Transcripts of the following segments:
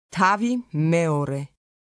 თავი მეორე.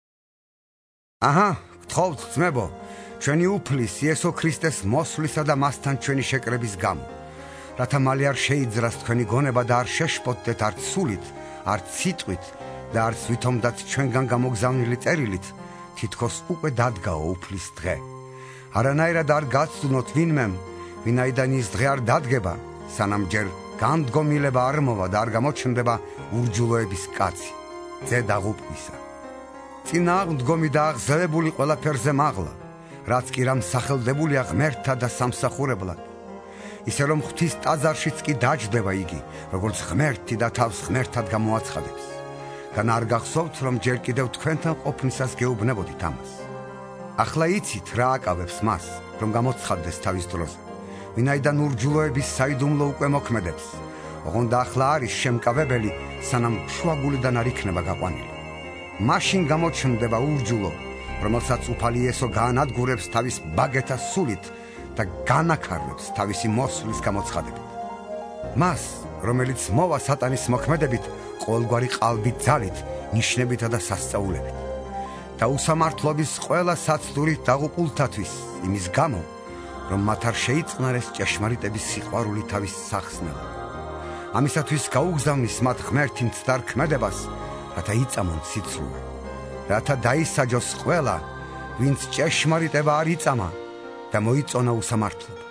აჰა, გთხოვთ ძმებო, ჩვენი უფლის იესო ქრისტეს მოსვლისა და მასთან ჩვენი შეკრების გამო, რათა მალე არ შეიძრას თქვენი გონება და არ შეშფოთდეთ არც სულით, არც სიტყვით და არც ვითომდაც ჩვენგან გამოგზავნილი წერილით, თითქოს უკვე დადგაო უფლის დღე. არანაირად არ გაცდუნოთ ვინმემ, ვინაიდან ის დღე არ დადგება, სანამ ჯერ განდგომილება არ მოვა და არ გამოჩნდება ურჯულოების კაცი, ძე დაღუპვისა. წინააღმდგომი და აღზევებული ყველაფერზე მაღლა, რაც კი რამ სახელდებულია ღმერთთა და სამსახურებლად. ისე რომ ღვთის ტაძარშიც კი დაჯდება იგი, როგორც ღმერთი და თავს ღმერთად გამოაცხადებს. განა არ გახსოვთ, რომ ჯერ კიდევ თქვენთან ყოფნისას გეუბნებოდით ამას. ახლა იცით რა აკავებს მას, რომ გამოცხადდეს თავის დროზე, ვინაიდან ურჯულოების საიდუმლო უკვე მოქმედებს, ოღონდ ახლა არის შემკავებელი, სანამ შუაგულიდან არ იქნება გაყვანილი. მაშინ გამოჩნდება ურჯულო, რომელსაც უფალი იესო გაანადგურებს თავის ბაგეთა სულით და განაქარვებს თავისი მოსვლის გამოცხადებით. მას, რომელიც მოვა სატანის მოქმედებით, ყოველგვარი ყალბით ძალით, ნიშნებითა და სასწაულებით და უსამართლობის ყველა საცდურით დაღუპულთათვის, იმის გამო, რომ მათ არ შეიწყნარეს ჭეშმარიტების სიყვარული თავის სახსნელად. ამისათვის გაუგზავნის მათ ღმერთი მცდარ ქმედებას, რათა იწამონ სიცრუე, რათა დაისაჯოს ყველა, ვინც ჭეშმარიტება არ იწამა და მოიწონა უსამართლობა.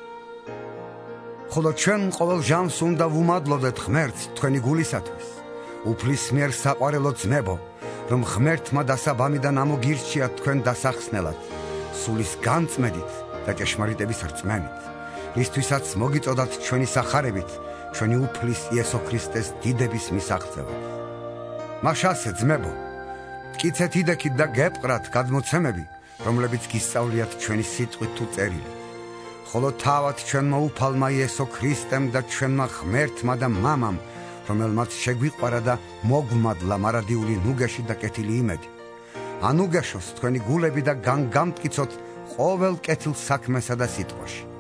ხოლო ჩვენ ყოველ ჟამს უნდა ვუმადლოდეთ ღმერთს თქვენი გულისათვის, უფლის მიერ საყვარელო ძმებო, რომ ღმერთმა დასაბამიდან ამოგირჩია თქვენ დასახსნელად, სულის განწმედით და ჭეშმარიტების რწმენით, რისთვისაც მოგიწოდათ ჩვენი სახარებით, ჩვენი უფლის იესო ქრისტეს დიდების მისაღწევად. მაშასე ძმებო, მტკიცეთ იდექით და გეპყრათ გადმოცემები, რომლებიც გისწავლიათ ჩვენი სიტყვით თუ წერილით. ხოლო თავად ჩვენმა უფალმა იესო ქრისტემ და ჩვენმა ღმერთმა და მამამ, რომელმაც შეგვიყვარა და მოგვმადლა მარადიული ნუგეში და კეთილი იმედი. ანუგეშოს თქვენი გულები და განგამტკიცოთ ყოველ კეთილ საქმესა და სიტყვაში.